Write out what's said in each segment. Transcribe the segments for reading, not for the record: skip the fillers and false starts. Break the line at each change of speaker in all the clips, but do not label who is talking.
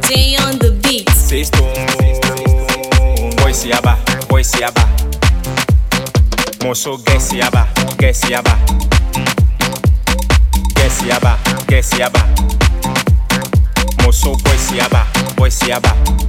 Day on the beat.
Say stone, voice yaba, voice yaba. Moso guess yaba, guess yaba. Guess yaba, guess yaba. Moso voice yaba, voice yaba.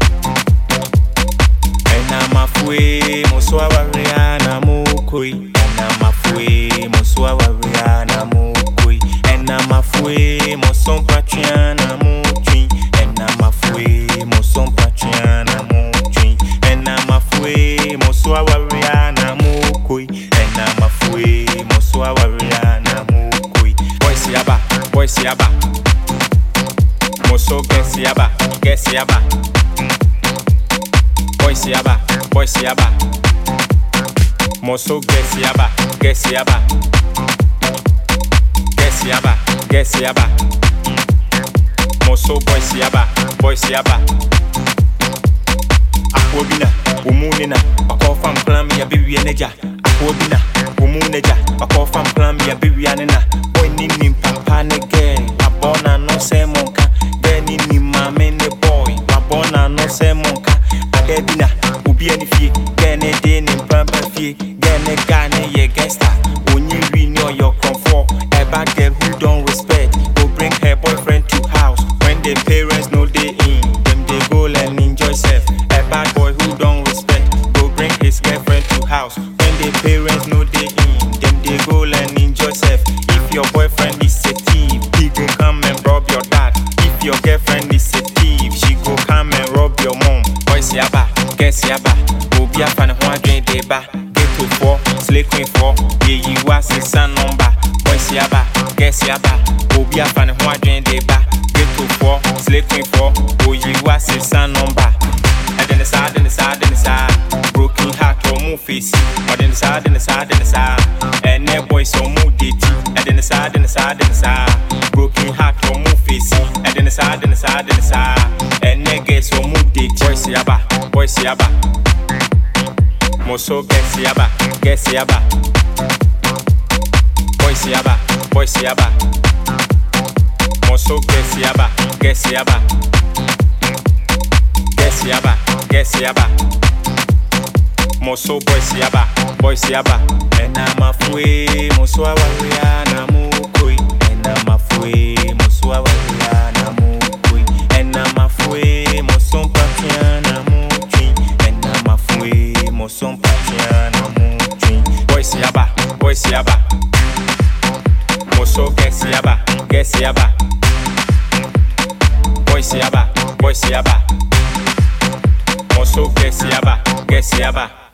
Ena mafue, moso awaria na mukui. Ena mafue, moso awaria na mukui. Ena mafue, moso patriana mukui. Ena mafue, moso patriana mukui. Ena mafue, moso awaria na mukui. Ena mafue, moso awaria na mukui. Voice yaba, voice yaba. Moso guess yaba, guess yaba. Voice yaba, voice yaba. Moso guess yaba, guess yaba. Guess yaba, guess yaba. Moso voice yaba, voice yaba. Akwobina, umunina. Akofam plan me a baby energy. Akwobina, umuneja. Akofam plan me a baby anina. Boy nini papa ne girl. Abona no se monka. Girl nini mame ne boy. Abona no se monka. Adebina, ubi any fee. Girl ne day ne pampa fee. Girl ne guy ne ye gangster. When you renew your comfort. A bad girl who don't respect. Go bring her boyfriend to house. When the parents know they in, them they go and enjoy self. A bad boy who don't respect. Go bring his girlfriend to house. When the parents know they in, them they go and enjoy self. If your boyfriend is a thief, he go come and rob your dad. If your girlfriend is a thief, she go come and rob your mom. Voice yaba, guess yaba. Obi afan ho adwen de ba. Get to 4, slay queen 4. Ye yi was his son number. Voice yaba, guess yaba. Obi afan ho adwen de ba. Get to 4, slay queen 4. O yi was his son number. And then the side, broken heart or move face. Or then the side, and that boy so move ditty. And then the side, broken heart or move face. And then the side, and that gets so move ditty. Voice yaba, voice yaba. Moso guess yaba, guess yaba. Voice yaba, voice yaba. Moso guess yaba, guess yaba. Guess yaba, guess yaba. Moso voice yaba, voice yaba. Ena mafue, moso awaria na mukui. Ena mafue, moso awaria na mukui. Ena mafue, moso patriana mukui. Ena mafue, moso patriana mukui. Voice yaba, voice yaba. Moso guess yaba, guess yaba. Voice yaba, voice yaba. Moso guess yaba, guess yaba.